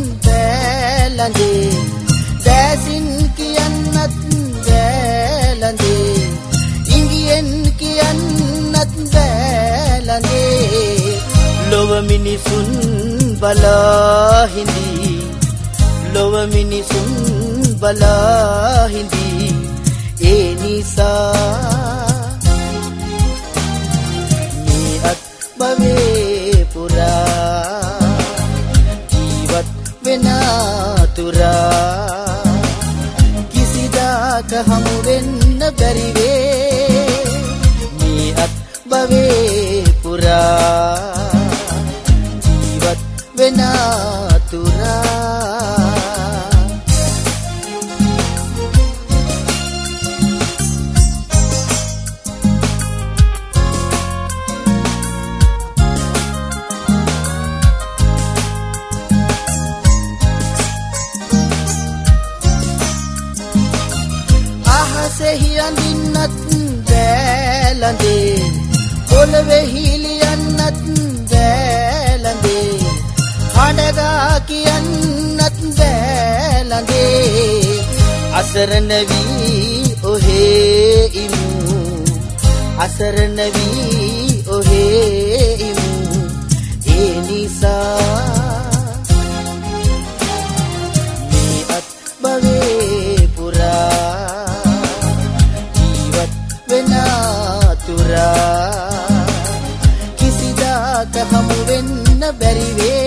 බෑලඳේ දැසින් කියන්නත් බෑලඳේ ඉංගියෙන් කියන්නත් බෑලඳේ ලොව මිනිසුන් බලා හිඳී ලොව මිනිසුන් බලා හිඳී ඒ නිසා මේ අත් භවයේ පුරා ජීවත් වෙන තුරා කිසිදාක හමු වෙන්න බැරි වේ මේ අත් භවයේ පුරා ජීවත් වෙන තුරා අහසෙහි අඳින්නත් බෑලඳේ පොළවෙහි ලියන්නත් බෑලඳේ හඬගා කියන්නත් බෑලඳේ අසරණ වී ඔහේ ඉමු අසරණ වී ඔහේ ඉමු ඒ නිසා මේ අත් භවයේ පුරා ජීවත් වෙන තුරා කිසිදාක හමු වෙන්න බැරි වේ